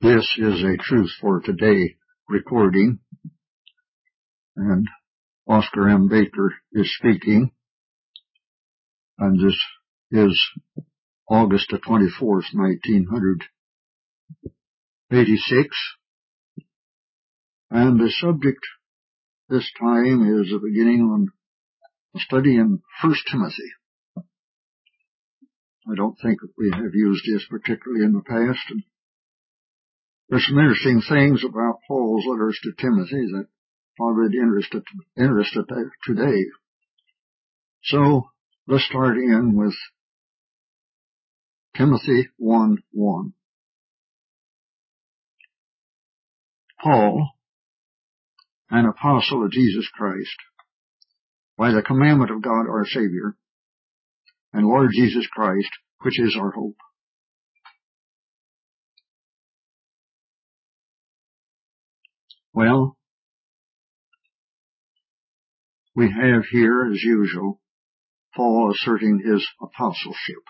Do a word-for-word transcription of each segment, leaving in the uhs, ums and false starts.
This is a Truth for Today recording, and Oscar M. Baker is speaking, and this is August the twenty-fourth, nineteen eighty-six, and the subject this time is beginning on a study in First Timothy. I don't think that we have used this particularly in the past, and there's some interesting things about Paul's letters to Timothy that are really interested, interested today. So let's start in with Timothy one one. Paul, an apostle of Jesus Christ, by the commandment of God our Savior, and Lord Jesus Christ, which is our hope. Well, we have here, as usual, Paul asserting his apostleship.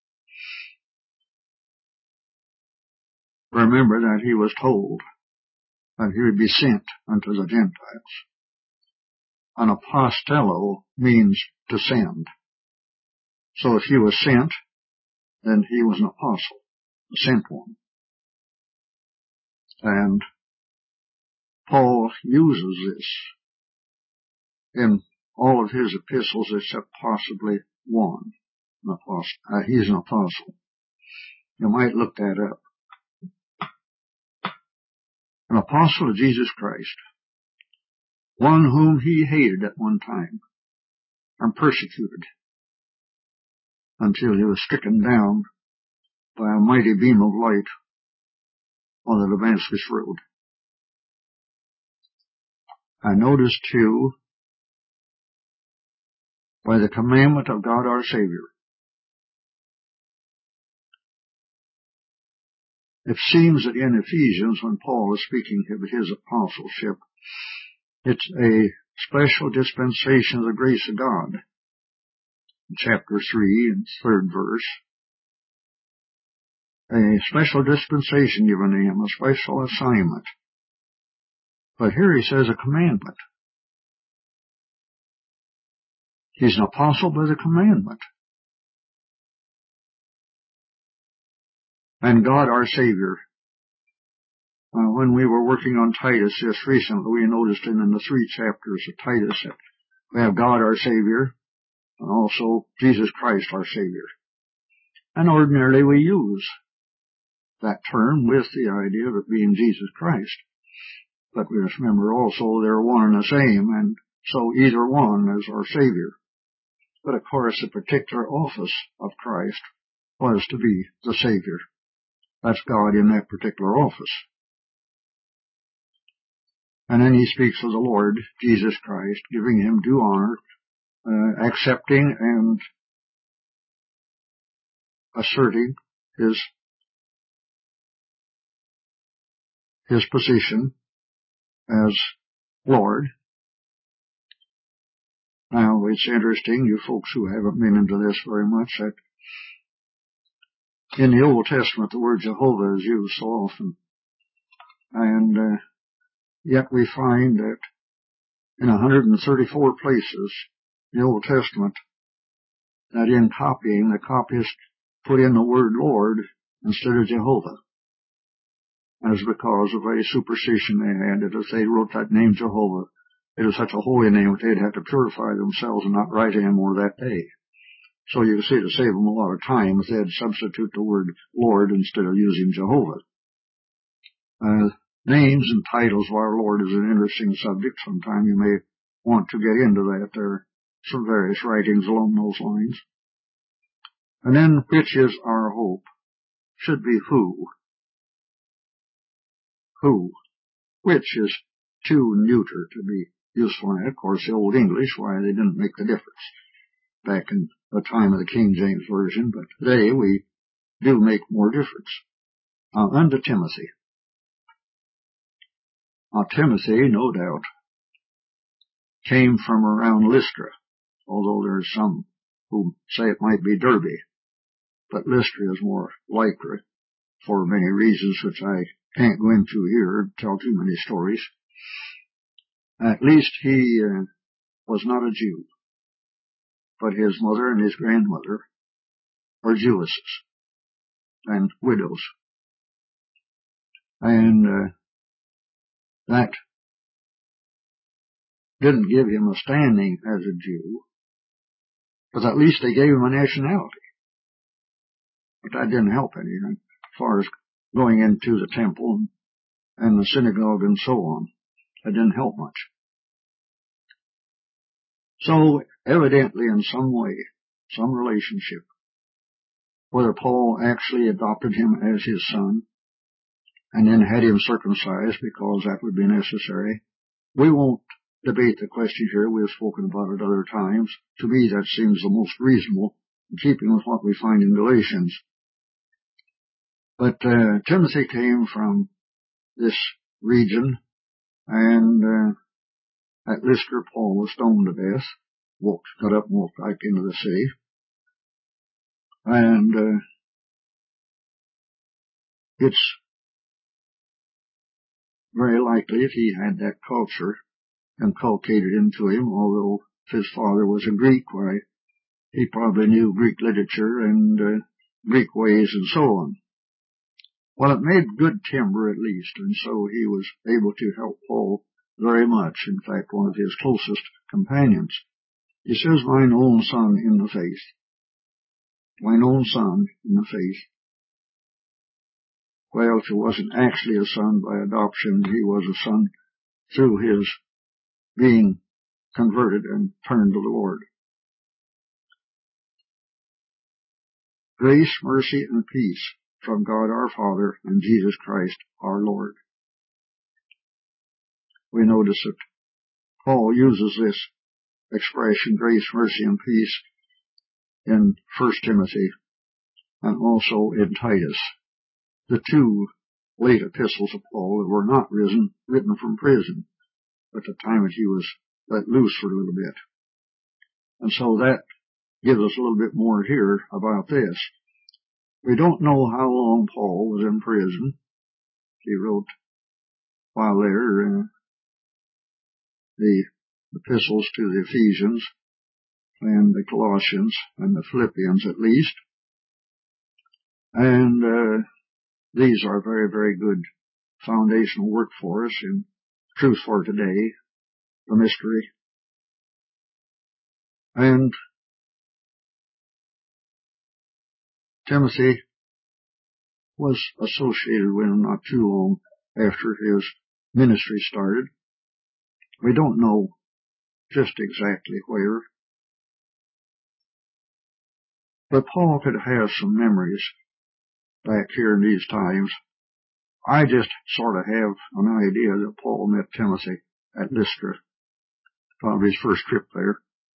Remember that he was told that he would be sent unto the Gentiles. An apostello means to send. So if he was sent, then he was an apostle, a sent one. And Paul uses this in all of his epistles except possibly one. An apostle. Uh, he's an apostle. You might look that up. An apostle of Jesus Christ, one whom he hated at one time and persecuted until he was stricken down by a mighty beam of light on the Damascus road. I notice too, by the commandment of God our Savior. It seems that in Ephesians, when Paul is speaking of his apostleship, it's a special dispensation of the grace of God. In chapter three and third verse, a special dispensation given to him, a special assignment. But here he says a commandment. He's an apostle by the commandment. And God our Savior. Uh, when we were working on Titus just recently, we noticed in, in the three chapters of Titus that we have God our Savior and also Jesus Christ our Savior. And ordinarily we use that term with the idea of it being Jesus Christ. But we must remember also they're one and the same, and so either one is our Savior. But of course the particular office of Christ was to be the Savior. That's God in that particular office. And then he speaks of the Lord Jesus Christ, giving him due honor, uh, accepting and asserting his his position as Lord. Now, it's interesting, you folks who haven't been into this very much, that in the Old Testament the word Jehovah is used so often. And uh, yet we find that in one hundred thirty-four places in the Old Testament that in copying, the copyist put in the word Lord instead of Jehovah. As because of a superstition they had, that if they wrote that name Jehovah, it was such a holy name that they'd have to purify themselves and not write anymore that day. So you can see to save them a lot of time if they had to substitute the word Lord instead of using Jehovah. Uh, names and titles of our Lord is an interesting subject. Sometime you may want to get into that. There are some various writings along those lines. And then, which is our hope, should be who. Who. Which is too neuter to be useful in it. Of course, the Old English, why, they didn't make the difference back in the time of the King James Version, but today we do make more difference. Uh, unto Timothy. Now, Timothy, no doubt, came from around Lystra, although there are some who say it might be Derbe, but Lystra is more likely for many reasons which I can't go into here, tell too many stories. At least he uh, was not a Jew, but his mother and his grandmother were Jewesses and widows. And uh, that didn't give him a standing as a Jew, but at least they gave him a nationality. But that didn't help anything as far as going into the temple and the synagogue and so on. That didn't help much. So evidently in some way, some relationship, whether Paul actually adopted him as his son and then had him circumcised because that would be necessary, we won't debate the question here. We have spoken about it other times. To me, that seems the most reasonable, in keeping with what we find in Galatians. But uh, Timothy came from this region, and uh, at Lystra, Paul was stoned to death, walked, got up and walked back into the city. And uh, it's very likely if he had that culture inculcated into him, although his father was a Greek, why he probably knew Greek literature and uh, Greek ways and so on. Well, it made good timber at least, and so he was able to help Paul very much. In fact, one of his closest companions. He says, mine own son in the faith. Mine own son in the faith. Well, if he wasn't actually a son by adoption, he was a son through his being converted and turned to the Lord. Grace, mercy, and peace from God our Father and Jesus Christ our Lord. We notice that Paul uses this expression, grace, mercy, and peace, in First Timothy and also in Titus, the two late epistles of Paul that were not risen, written from prison at the time that he was let loose for a little bit. And so that gives us a little bit more here about this. We don't know how long Paul was in prison. He wrote while there uh, the epistles to the Ephesians and the Colossians and the Philippians at least. And uh, these are very, very good foundational work for us in Truth for Today, the mystery. And Timothy was associated with him not too long after his ministry started. We don't know just exactly where, but Paul could have some memories back here in these times. I just sort of have an idea that Paul met Timothy at Lystra, probably his first trip there.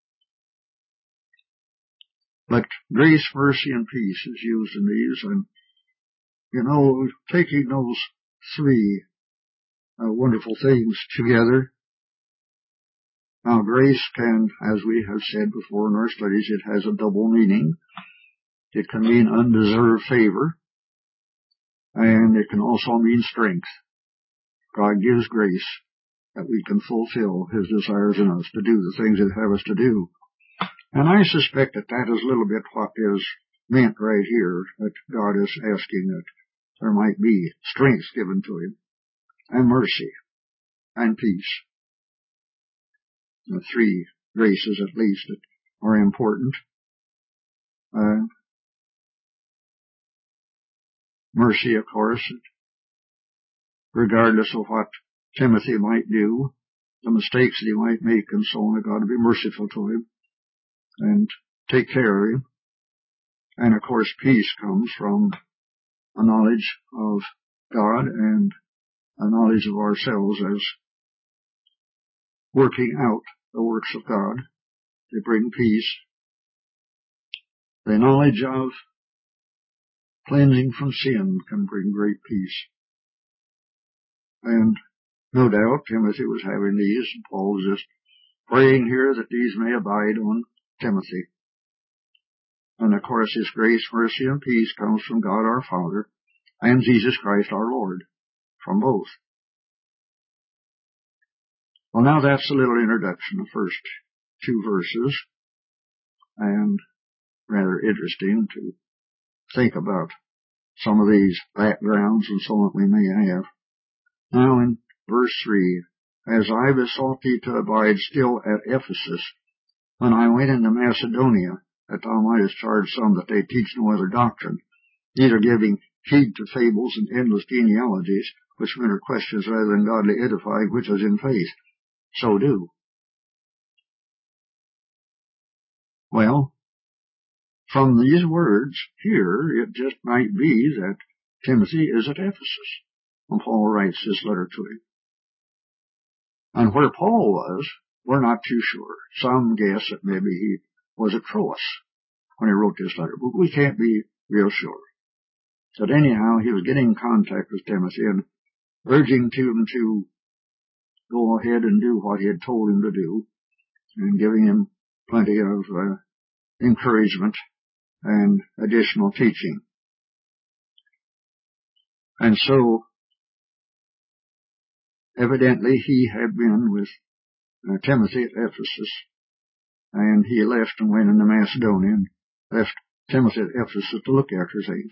But grace, mercy, and peace is used in these, and, you know, taking those three uh, wonderful things together. Now, grace can, as we have said before in our studies, it has a double meaning. It can mean undeserved favor, and it can also mean strength. God gives grace that we can fulfill His desires in us to do the things that have us to do. And I suspect that that is a little bit what is meant right here, that God is asking that there might be strength given to Him, and mercy, and peace. The three graces, at least, that are important. Uh, mercy, of course, regardless of what Timothy might do, the mistakes that he might make and so on, God to be merciful to him and take care of him. And of course, peace comes from a knowledge of God and a knowledge of ourselves as working out the works of God. They bring peace. The knowledge of cleansing from sin can bring great peace. And no doubt Timothy was having these, and Paul was just praying here that these may abide on Timothy. And of course, His grace, mercy, and peace comes from God our Father and Jesus Christ our Lord. from both. Well, now that's a little introduction, the first two verses, and rather interesting to think about some of these backgrounds and so on that we may have. Now in verse three, as I besought thee to abide still at Ephesus, when I went into Macedonia, that thou mightest charge some that they teach no other doctrine, neither giving heed to fables and endless genealogies, which men are questions rather than godly edifying, which is in faith. So do. Well, from these words here, it just might be that Timothy is at Ephesus when Paul writes this letter to him. And where Paul was, we're not too sure. Some guess that maybe he was at Troas when he wrote this letter, but we can't be real sure. But anyhow, he was getting in contact with Timothy and urging him to go ahead and do what he had told him to do, and giving him plenty of uh, encouragement and additional teaching. And so, evidently, he had been with uh, Timothy at Ephesus, and he left and went into Macedonia and left Timothy at Ephesus to look after things.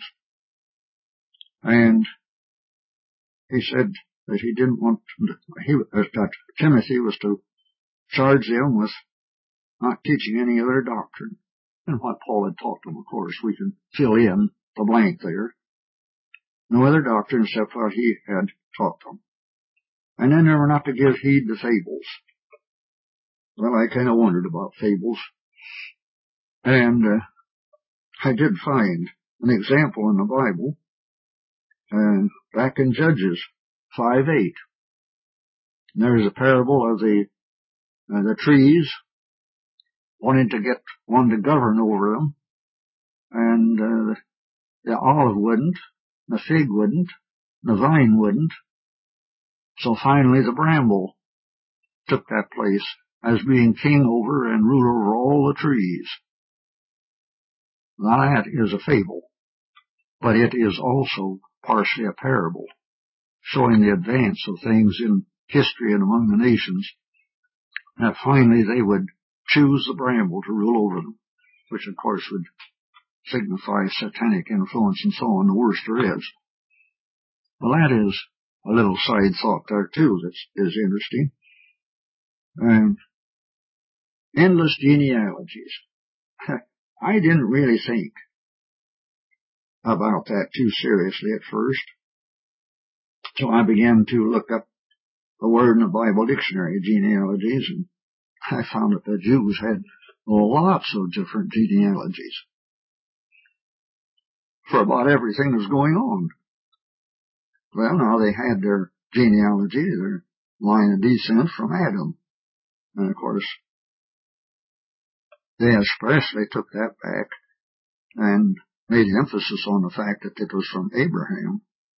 And he said that he didn't want to, he, that Timothy was to charge them with not teaching any other doctrine. And what Paul had taught them, of course, we can fill in the blank there. No other doctrine except what he had taught them. And then they were not to give heed to fables. Well, I kind of wondered about fables. And uh, I did find an example in the Bible, uh, back in Judges five eight. There's a parable of the uh, the trees wanting to get one to govern over them, and uh, the olive wouldn't, the fig wouldn't, the vine wouldn't. So finally the bramble took that place as being king over and ruler over all the trees. Now that is a fable, but it is also partially a parable, showing the advance of things in history and among the nations, that finally they would choose the bramble to rule over them, which of course would signify satanic influence and so on, the worst there is. Well, that is a little side thought there too that is interesting. Um, endless genealogies. I didn't really think about that too seriously at first, so I began to look up the word in the Bible dictionary, genealogies, and I found that the Jews had lots of different genealogies for about everything that was going on. Well, now they had their genealogy, their line of descent from Adam. And of course, they expressly took that back and made emphasis on the fact that it was from Abraham.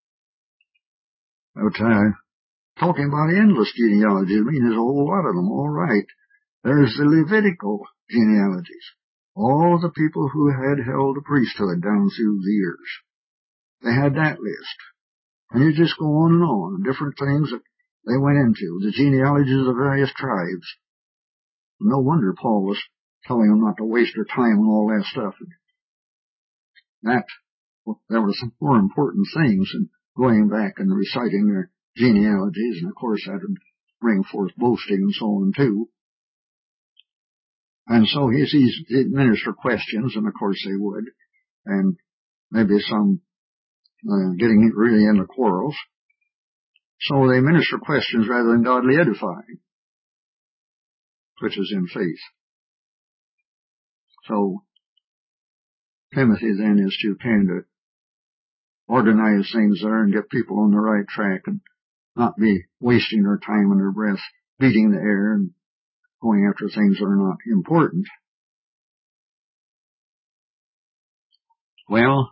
But uh, talking about endless genealogies, I mean, there's a whole lot of them, all right. There's the Levitical genealogies, all the people who had held the priesthood down through the years. They had that list. And you just go on and on, different things that they went into, the genealogies of various tribes. No wonder Paul was telling them not to waste their time on all that stuff. That, well, there were some more important things than going back and reciting their genealogies, and of course that would bring forth boasting and so on too. And so he's, he'd administer questions, and of course they would, and maybe some uh, getting really into quarrels. So they minister questions rather than godly edifying, which is in faith. So Timothy then is to kind of organize things there and get people on the right track and not be wasting their time and their breath beating the air and going after things that are not important. Well,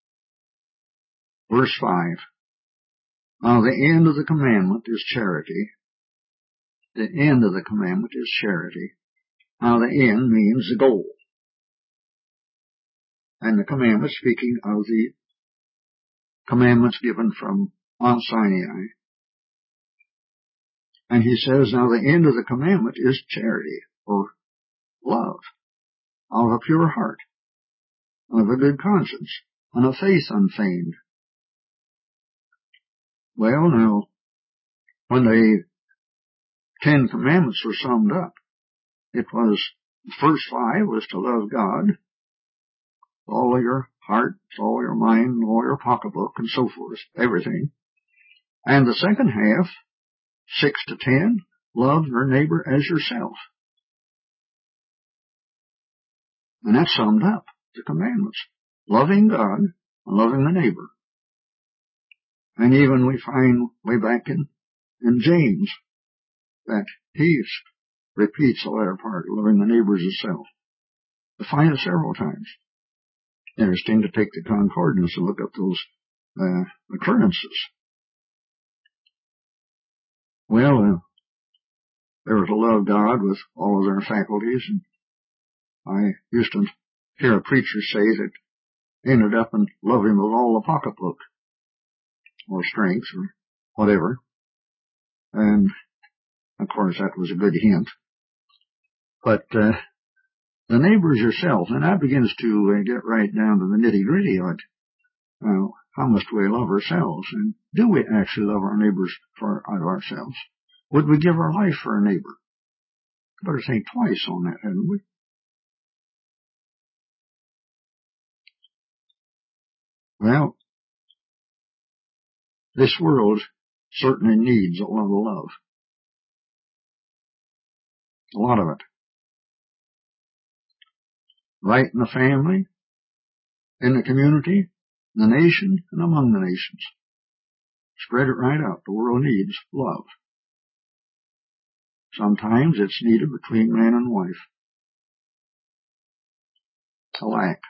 verse five. Now the end of the commandment is charity. The end of the commandment is charity. Now the end means the goal. And the commandment, speaking of the commandments given from on Sinai. And he says, now the end of the commandment is charity, or love, out of a pure heart, and of a good conscience, and of faith unfeigned. Well, now, when the Ten Commandments were summed up, it was, the first five was to love God with all your heart, all your mind, all your pocketbook, and so forth, everything. And the second half, six to ten, love your neighbor as yourself. And that summed up the commandments. Loving God and loving the neighbor. And even we find way back in, in James that he repeats the latter part, loving the neighbor as yourself. We find it several times. Interesting to take the concordance and look up those uh, occurrences. Well, uh, they were to love God with all of their faculties, and I used to hear a preacher say that ended up and love him with all the pocketbook, or strength, or whatever. And, of course, that was a good hint. But uh, the neighbor's yourself, and that begins to uh, get right down to the nitty-gritty of it. Uh, how must we love ourselves? And do we actually love our neighbors for out of ourselves? Would we give our life for our neighbor? Better think twice on that, hadn't we? Well, this world certainly needs a lot of love. A lot of it. Right in the family, in the community, in the nation, and among the nations. Spread it right out. The world needs love. Sometimes it's needed between man and wife. A lack.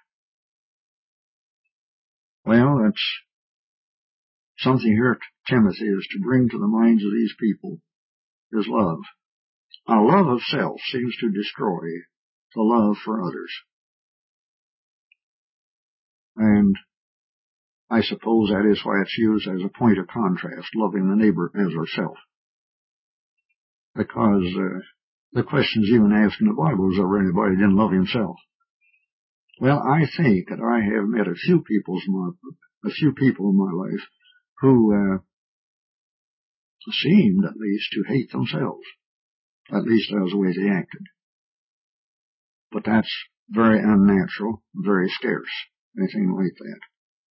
Well, that's something here at Timothy is to bring to the minds of these people is love. Now, love of self seems to destroy the love for others. And I suppose that is why it's used as a point of contrast, loving the neighbor as ourself. Because uh, the question's even asked in the Bible, is there anybody that didn't love himself? Well, I think that I have met a few people in my, a few people in my life who uh, seemed, at least, to hate themselves. At least that was the way they acted. But that's very unnatural, very scarce, anything like that.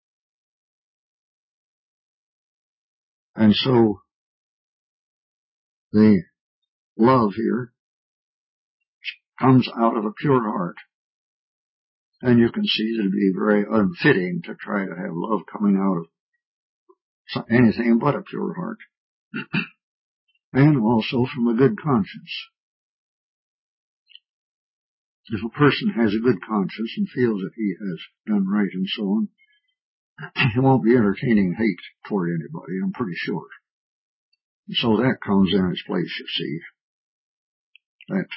And so, the love here comes out of a pure heart. And you can see that it'd be very unfitting to try to have love coming out of anything but a pure heart. And also from a good conscience. If a person has a good conscience and feels that he has done right and so on, he won't be entertaining hate toward anybody, I'm pretty sure. And so that comes in its place, you see. That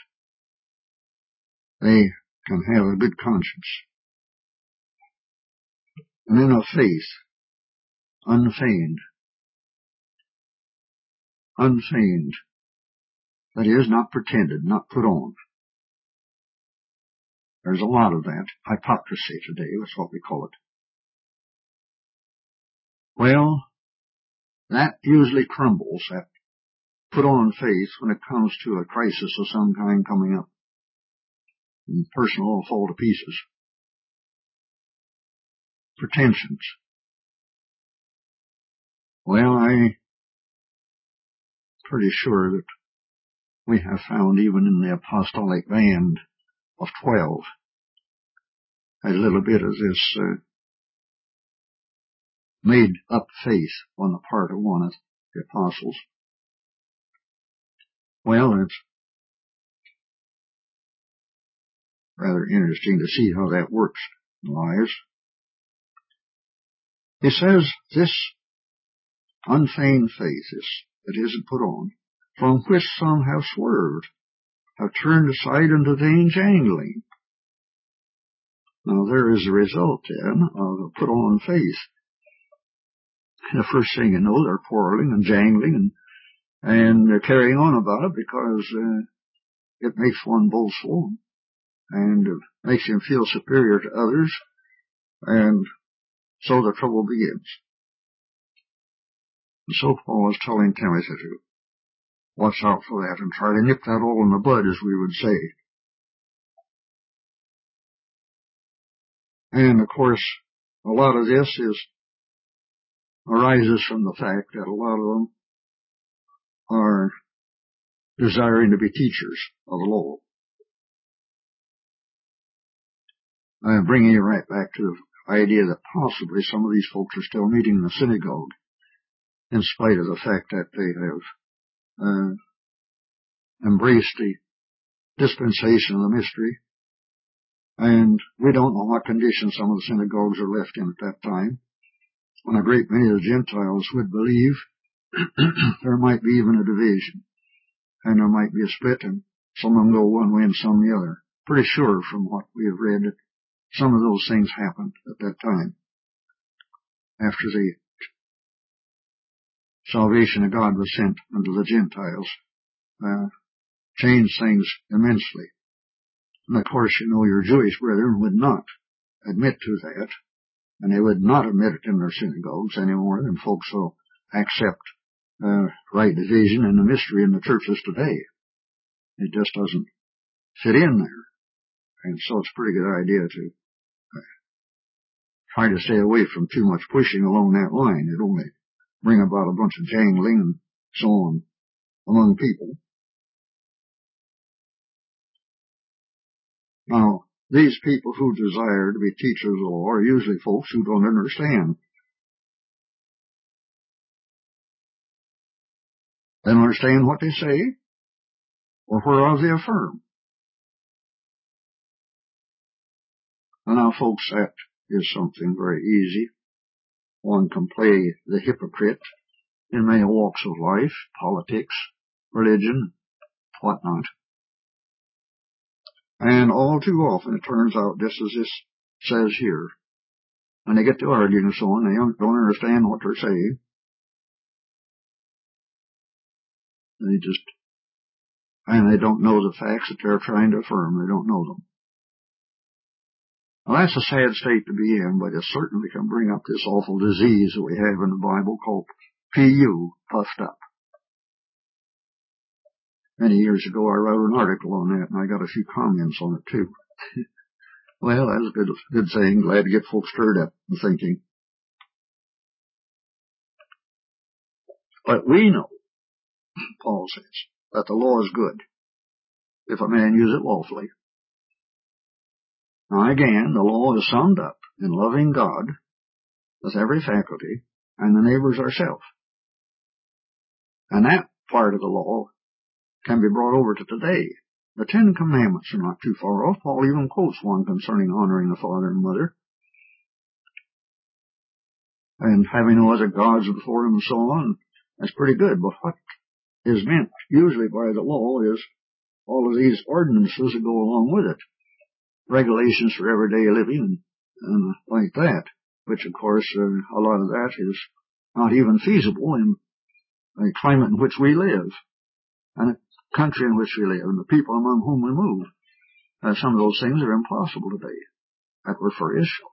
they can have a good conscience. And then a faith, unfeigned. Unfeigned. That is, not pretended, not put on. There's a lot of that. Hypocrisy today, that's what we call it. Well, that usually crumbles, that put on faith, when it comes to a crisis of some kind coming up. And the person will fall to pieces. Pretensions. Well, I'm pretty sure that we have found even in the apostolic band of twelve, a little bit of this uh, made up faith on the part of one of the apostles. Well, it's rather interesting to see how that works in lives. He says this unfeigned faith is, that isn't put on, from which some have swerved, have turned aside unto vain jangling. Now there is a result then of a put on faith. the first thing you know, they're quarreling and jangling and, and they're carrying on about it because uh, it makes one boastful and it makes him feel superior to others, and so the trouble begins. And so Paul is telling Timothy to watch out for that and try to nip that all in the bud, as we would say. And of course, a lot of this is arises from the fact that a lot of them are desiring to be teachers of the law. I'm bringing you right back to the idea that possibly some of these folks are still meeting in the synagogue, in spite of the fact that they have uh, embraced the dispensation of the mystery. And we don't know what condition some of the synagogues are left in at that time. When a great many of the Gentiles would believe, there might be even a division, and there might be a split, and some of them go one way and some the other. Pretty sure from what we have read that some of those things happened at that time, after the salvation of God was sent unto the Gentiles. Uh, changed things immensely. And of course, you know, your Jewish brethren would not admit to that, and they would not admit it in their synagogues any more than folks will accept uh, right division and the mystery in the churches today. It just doesn't fit in there. And so it's a pretty good idea to uh, try to stay away from too much pushing along that line. It only bring about a bunch of jangling and so on among people. Now, these people who desire to be teachers of the law are usually folks who don't understand. They don't understand what they say or whereof they affirm. And now, folks, that is something very easy. One can play the hypocrite in many walks of life, politics, religion, whatnot. And all too often it turns out just as this says here. When they get to arguing and so on, they don't understand what they're saying. They just, and they don't know the facts that they're trying to affirm. They don't know them. Well, that's a sad state to be in, but it certainly can bring up this awful disease that we have in the Bible called P U, puffed up. Many years ago, I wrote an article on that, and I got a few comments on it, too. Well, that's a good, good thing. Glad to get folks stirred up and thinking. But we know, Paul says, that the law is good if a man use it lawfully. Now, again, the law is summed up in loving God with every faculty and the neighbors ourselves. And that part of the law can be brought over to today. The Ten Commandments are not too far off. Paul even quotes one concerning honoring the father and mother, and having no other gods before him and so on. That's pretty good, but what is meant usually by the law is all of these ordinances that go along with it, regulations for everyday living and like that, which of course uh, a lot of that is not even feasible in the climate in which we live and the country in which we live and the people among whom we move. Uh, some of those things are impossible today that were for Israel.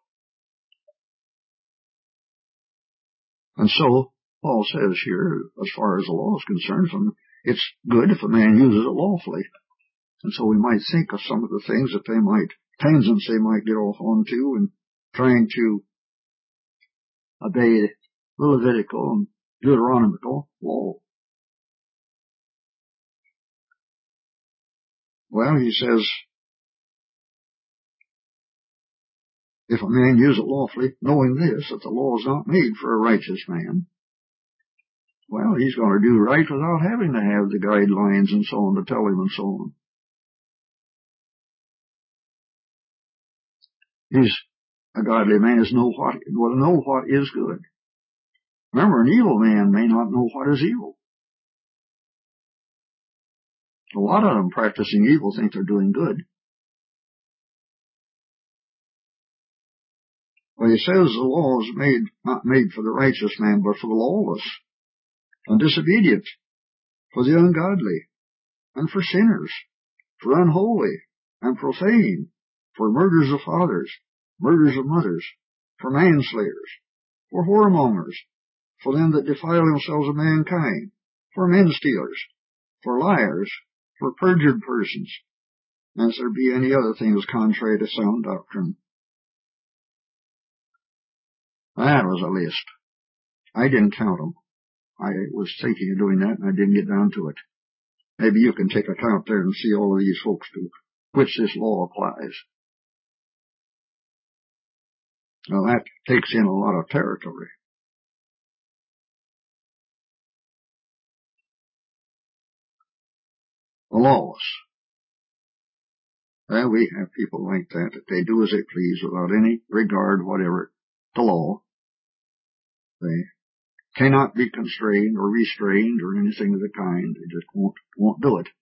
And so Paul says here, as far as the law is concerned, it's good if a man uses it lawfully. And so we might think of some of the things that they might, tangents they might get off onto in trying to obey the Levitical and Deuteronomical law. Well, he says, if a man use it lawfully, knowing this, that the law is not made for a righteous man, well, he's going to do right without having to have the guidelines and so on to tell him and so on. He's a godly man is know what will know what is good. Remember, an evil man may not know what is evil. A lot of them practicing evil think they're doing good. Well, he says the law is made, not made for the righteous man, but for the lawless and disobedient, for the ungodly, and for sinners, for unholy and profane, for murders of fathers, murders of mothers, for manslayers, for whoremongers, for them that defile themselves of mankind, for men stealers, for liars, for perjured persons, and if there be any other things contrary to sound doctrine. That was a list. I didn't count them. I was thinking of doing that, and I didn't get down to it. Maybe you can take a count there and see all of these folks to which this law applies. Now, that takes in a lot of territory. The lawless. Well, we have people like that, that they do as they please without any regard whatever to law. They cannot be constrained or restrained or anything of the kind. They just won't, won't do it.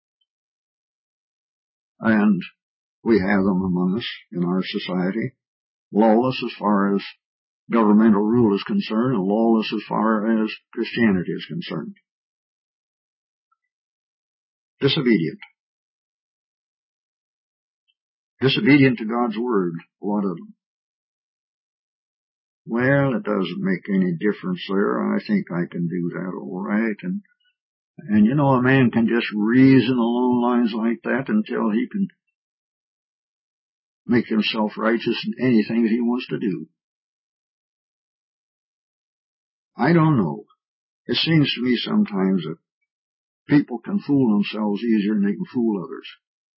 And we have them among us in our society. Lawless as far as governmental rule is concerned, and lawless as far as Christianity is concerned. Disobedient. Disobedient to God's word, a lot of them. Well, it doesn't make any difference there. I think I can do that all right. And, and you know, a man can just reason along lines like that until he can make himself righteous in anything that he wants to do. I don't know. It seems to me sometimes that people can fool themselves easier than they can fool others.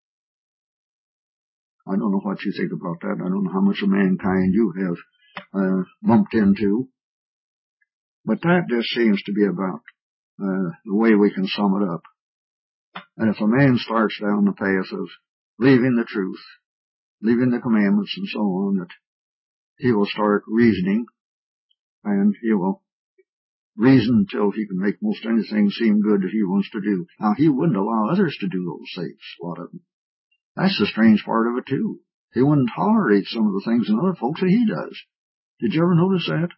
I don't know what you think about that. I don't know how much of mankind you have uh, bumped into. But that just seems to be about uh, the way we can sum it up. And if a man starts down the path of leaving the truth, leaving the commandments and so on, that he will start reasoning, and he will reason until he can make most anything seem good that he wants to do. Now, he wouldn't allow others to do those things, a lot of them. That's the strange part of it, too. He wouldn't tolerate some of the things in other folks that he does. Did you ever notice that?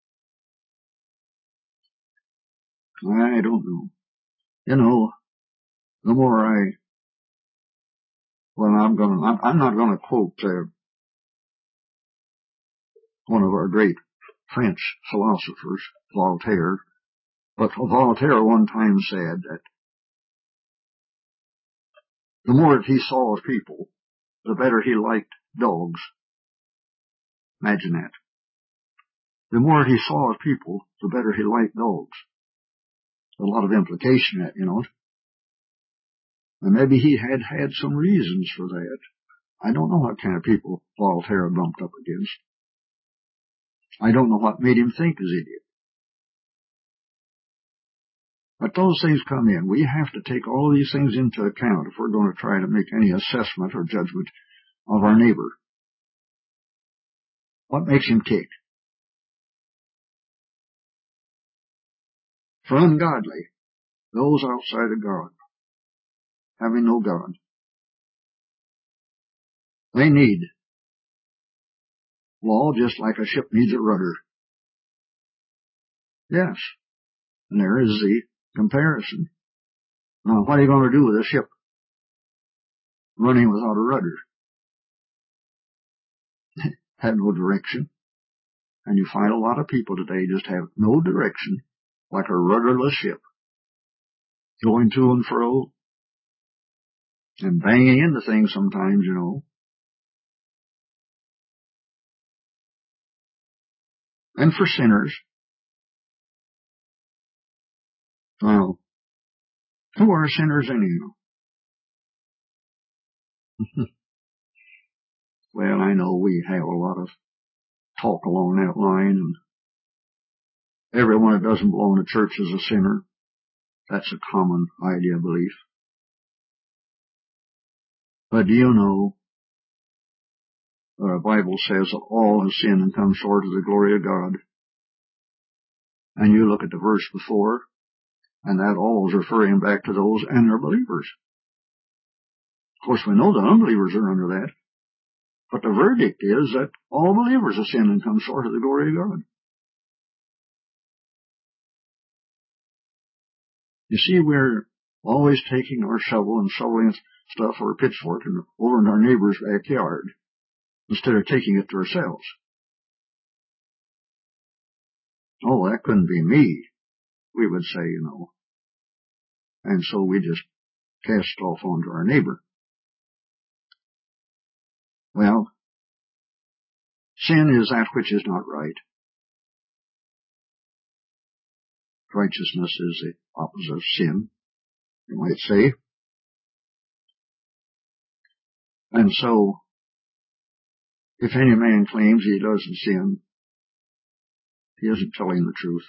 I don't know. You know, the more I, well, I'm going to, I'm not going to quote uh, one of our great French philosophers, Voltaire, but Voltaire one time said that the more that he saw of people, the better he liked dogs. Imagine that. The more he saw of people, the better he liked dogs. There's a lot of implication in that, you know. And maybe he had had some reasons for that. I don't know what kind of people Voltaire bumped up against. I don't know what made him think as he did. But those things come in. We have to take all of these things into account if we're going to try to make any assessment or judgment of our neighbor. What makes him tick? For ungodly, those outside of God, having no God, they need law just like a ship needs a rudder. Yes, and there is the comparison. Now, what are you going to do with a ship running without a rudder? Had no direction. And you find a lot of people today just have no direction, like a rudderless ship, going to and fro, and banging into things sometimes, you know. And for sinners, well, who are sinners anyhow? Well, I know we have a lot of talk along that line, and everyone that doesn't belong to church is a sinner. That's a common idea of belief. But do you know, the Bible says that all have sinned and come short of the glory of God. And you look at the verse before, and that all is referring back to those and their believers. Of course, we know the unbelievers are under that. But the verdict is that all believers have sinned and come short of the glory of God. You see, we're always taking our shovel and shoveling stuff or a pitchfork and over in our neighbor's backyard instead of taking it to ourselves. Oh, that couldn't be me, we would say, you know. And so we just cast it off onto our neighbor. Well, sin is that which is not right. Righteousness is the opposite of sin, you might say. And so, if any man claims he doesn't sin, he isn't telling the truth.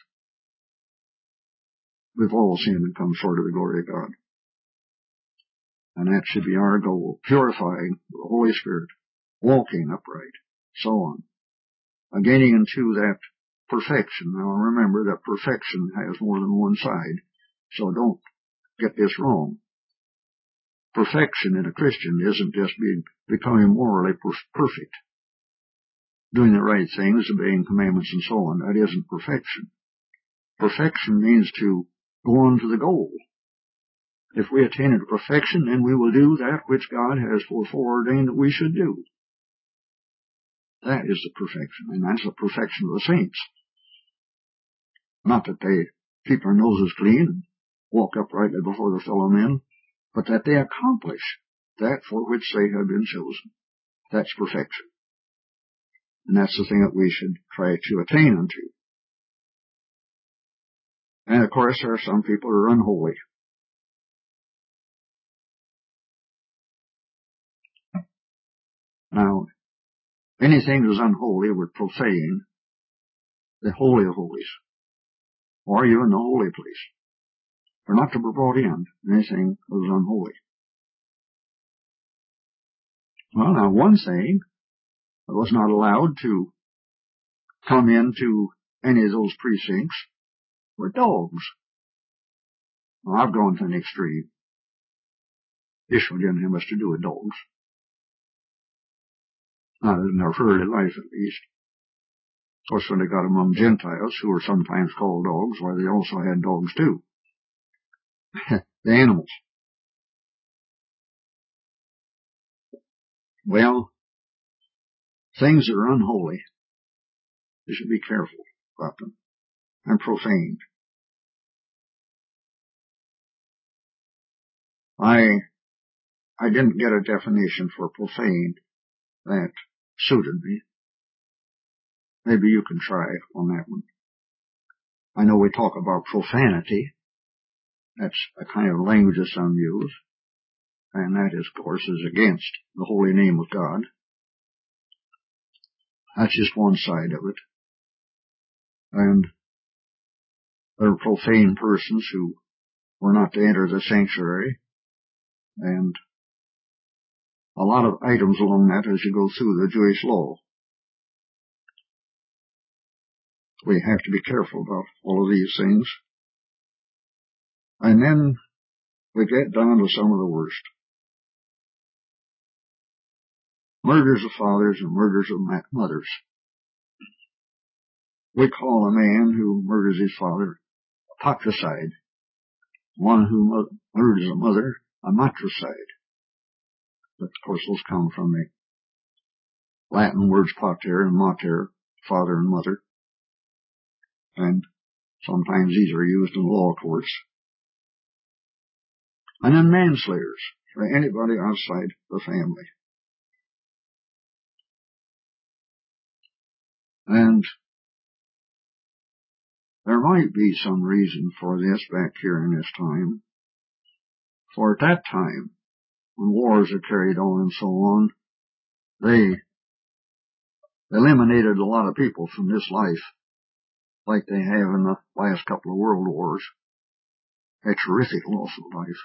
We've all sinned and come short of the glory of God. And that should be our goal, purifying the Holy Spirit, walking upright, so on. And gaining into that perfection. Now remember that perfection has more than one side, so don't get this wrong. Perfection in a Christian isn't just being, becoming morally perfect, doing the right things, obeying commandments and so on. That isn't perfection. Perfection means to go on to the goal. If we attain to perfection, then we will do that which God has foreordained that we should do. That is the perfection, and that's the perfection of the saints. Not that they keep their noses clean and walk uprightly before their fellow men, but that they accomplish that for which they have been chosen. That's perfection. And that's the thing that we should try to attain unto. And of course, there are some people who are unholy. Now, anything that is unholy would profane the Holy of Holies, or even the holy place. They're not to be brought in, anything that is unholy. Well, now, one thing that was not allowed to come into any of those precincts were dogs. Well, I've gone to an extreme. Ishmael didn't have much to do with dogs. Not in their early life, at least. Of course, when they got among Gentiles, who were sometimes called dogs, why, they also had dogs too. The animals. Well, things that are unholy, you should be careful about them, and profane. I, I didn't get a definition for profane that suited me. Maybe you can try on that one. I know we talk about profanity. That's a kind of language that some use. And that, is, of course, is against the holy name of God. That's just one side of it. And there are profane persons who were not to enter the sanctuary. And a lot of items along that as you go through the Jewish law. We have to be careful about all of these things. And then we get down to some of the worst. Murders of fathers and murders of mothers. We call a man who murders his father a patricide. One who murders a mother a matricide. But of course those come from the Latin words pater and mater, father and mother. And sometimes these are used in law courts. And then manslayers, for anybody outside the family. And there might be some reason for this back here in this time. For at that time, when wars are carried on and so on, they eliminated a lot of people from this life, like they have in the last couple of world wars. A terrific loss of life.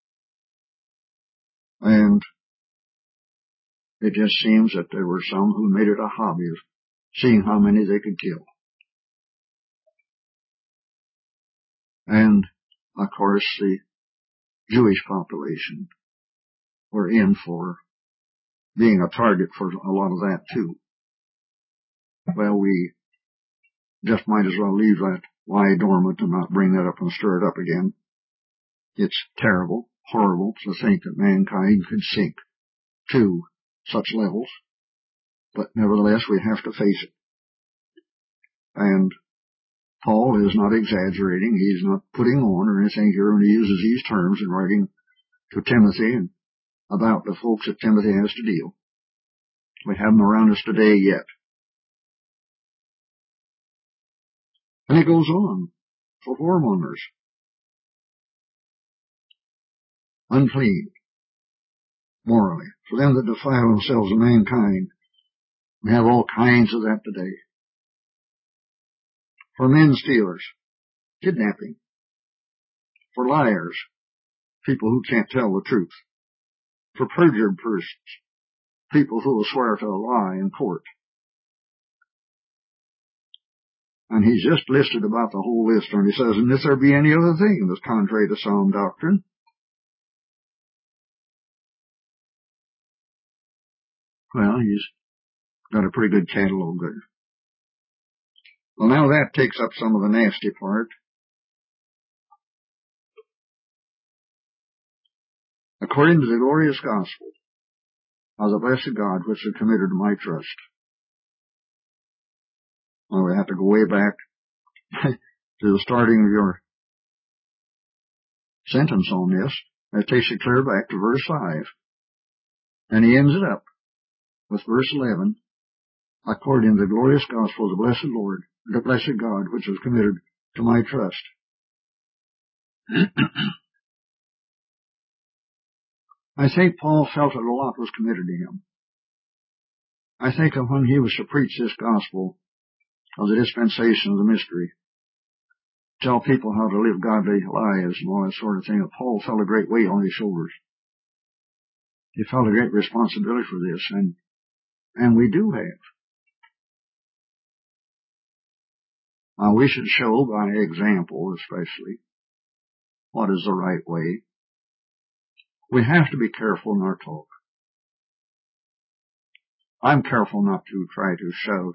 And it just seems that there were some who made it a hobby of seeing how many they could kill. And, of course, the Jewish population were in for being a target for a lot of that too. Well, we just might as well leave that lie dormant and not bring that up and stir it up again. It's terrible, horrible to think that mankind could sink to such levels, but nevertheless we have to face it. And Paul is not exaggerating. He's not putting on or anything here when he uses these terms in writing to Timothy and about the folks that Timothy has to deal. We have them around us today yet. And it goes on for whoremongers, unclean, morally, for them that defile themselves of mankind. We have all kinds of that today. For men stealers, kidnapping, for liars, people who can't tell the truth, for perjured persons, people who will swear to a lie in court. And he's just listed about the whole list, and he says, and if there be any other thing that's contrary to sound doctrine, well, he's got a pretty good catalog there. Well, now that takes up some of the nasty part. According to the glorious gospel of the blessed God which is committed to my trust. Well, we have to go way back to the starting of your sentence on this. That takes you clear back to verse five. And he ends it up with verse eleven. According to the glorious gospel of the blessed Lord, the blessed God which is committed to my trust. I think Paul felt that a lot was committed to him. I think of when he was to preach this gospel of the dispensation of the mystery, tell people how to live godly lives and all that sort of thing, that Paul felt a great weight on his shoulders. He felt a great responsibility for this, and and we do have. Now, we should show by example, especially, what is the right way. We have to be careful in our talk. I'm careful not to try to shove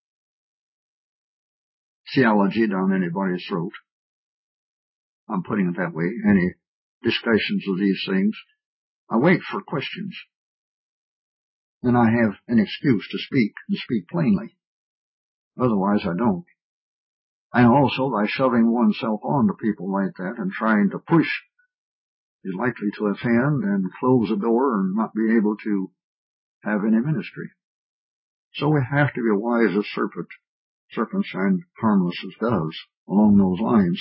theology down anybody's throat. I'm putting it that way. Any discussions of these things, I wait for questions. Then I have an excuse to speak and speak plainly. Otherwise, I don't. And also, by shoving oneself onto people like that and trying to push is likely to offend and close the door and not be able to have any ministry. So we have to be wise as serpent, serpents and harmless as doves along those lines.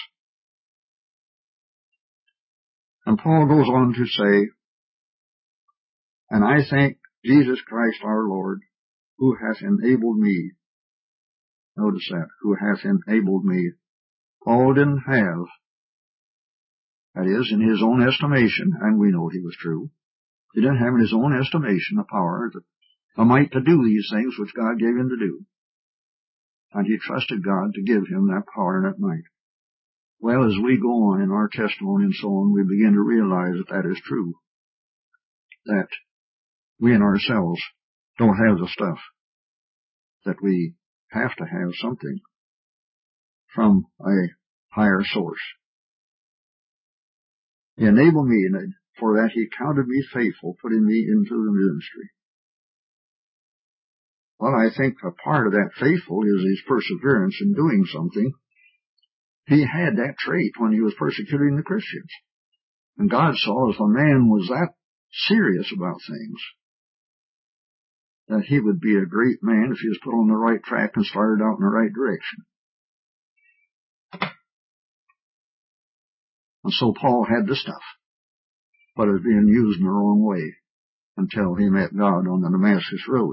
And Paul goes on to say, and I thank Jesus Christ our Lord, who hath enabled me. Notice that, who hath enabled me. Paul didn't have, that is, in his own estimation, and we know he was true, he didn't have in his own estimation the power, the might to do these things which God gave him to do. And he trusted God to give him that power and that might. Well, as we go on in our testimony and so on, we begin to realize that that is true. That we in ourselves don't have the stuff. That we have to have something from a higher source. He enabled me, and for that he counted me faithful, putting me into the ministry. Well, I think a part of that faithful is his perseverance in doing something. He had that trait when he was persecuting the Christians. And God saw if a man was that serious about things, that he would be a great man if he was put on the right track and started out in the right direction. And so Paul had the stuff, but it was being used in the wrong way until he met God on the Damascus Road.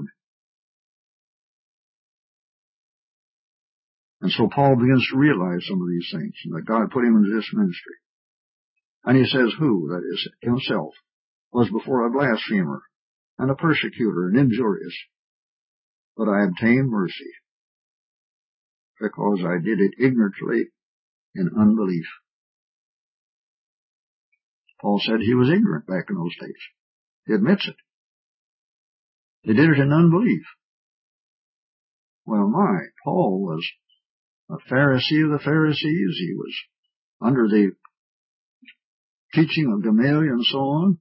And so Paul begins to realize some of these things, and that God put him into this ministry. And he says, who, that is, himself, was before a blasphemer, and a persecutor, and injurious. But I obtained mercy, because I did it ignorantly in unbelief. Paul said he was ignorant back in those days. He admits it. They did it in unbelief. Well, my, Paul was a Pharisee of the Pharisees. He was under the teaching of Gamaliel and so on,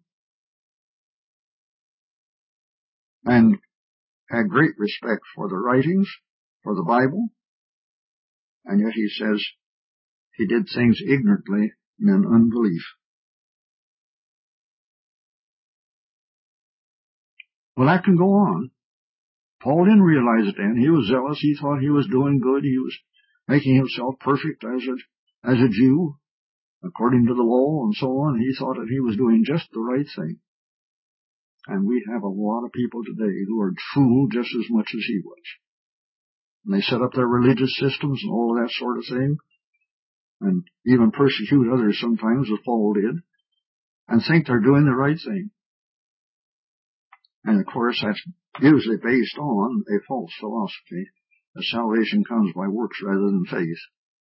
and had great respect for the writings, for the Bible, and yet he says he did things ignorantly and in unbelief. Well, that can go on. Paul didn't realize it then. He was zealous. He thought he was doing good. He was making himself perfect as a, as a Jew, according to the law and so on. He thought that he was doing just the right thing. And we have a lot of people today who are fooled just as much as he was. And they set up their religious systems and all of that sort of thing, and even persecute others sometimes, as Paul did, and think they're doing the right thing. And of course, that's usually based on a false philosophy that salvation comes by works rather than faith.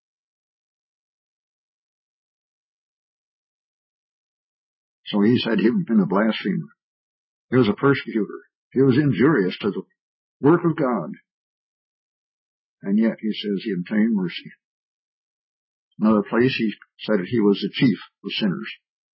So he said he had been a blasphemer. He was a persecutor. He was injurious to the work of God. And yet, he says, he obtained mercy. Another place, he said that he was the chief of sinners.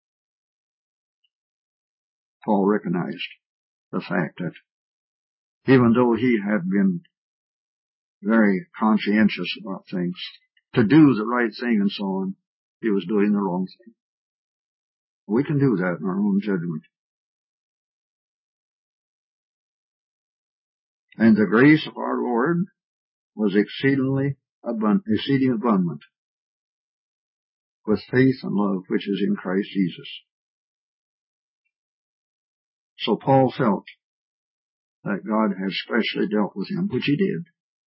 Paul recognized the fact that even though he had been very conscientious about things, to do the right thing and so on, he was doing the wrong thing. We can do that in our own judgment. And the grace of our Lord was exceedingly abundant, exceeding abundant, with faith and love which is in Christ Jesus. So Paul felt that God had specially dealt with him, which he did.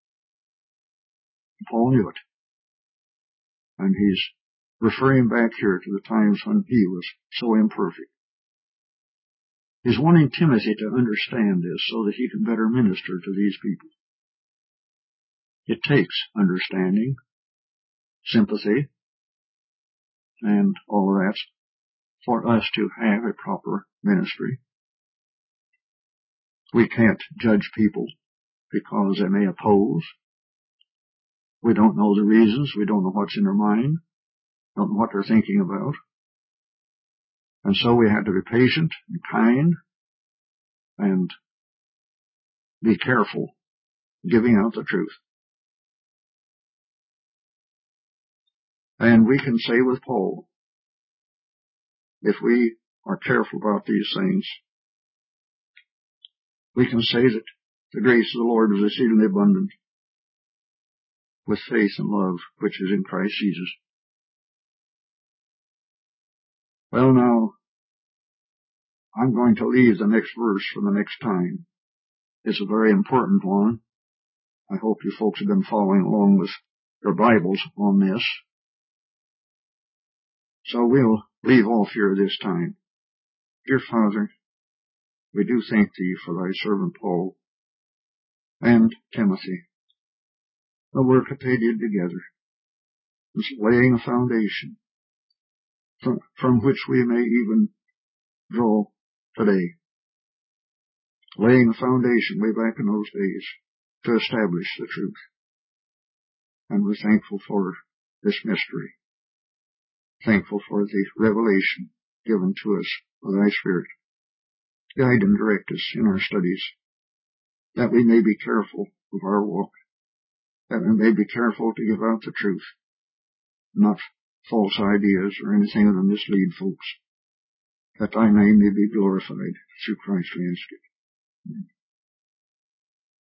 Paul knew it. And he's referring back here to the times when he was so imperfect. He's wanting Timothy to understand this so that he can better minister to these people. It takes understanding, sympathy, and all of that for us to have a proper ministry. We can't judge people because they may oppose. We don't know the reasons. We don't know what's in their mind. Don't know what they're thinking about. And so we have to be patient and kind and be careful giving out the truth. And we can say with Paul, if we are careful about these things, we can say that the grace of the Lord was exceedingly abundant with faith and love which is in Christ Jesus. Well, now, I'm going to leave the next verse for the next time. It's a very important one. I hope you folks have been following along with your Bibles on this. So we'll leave off here this time. Dear Father, we do thank Thee for Thy servant Paul and Timothy, the work that they did together, is laying a foundation from, from which we may even draw today, laying a foundation way back in those days to establish the truth. And we're thankful for this mystery, thankful for the revelation given to us by Thy Spirit. Guide and direct us in our studies, that we may be careful of our walk, that we may be careful to give out the truth, not false ideas or anything that will mislead folks, that Thy name may be glorified through Christ we ask it. Amen.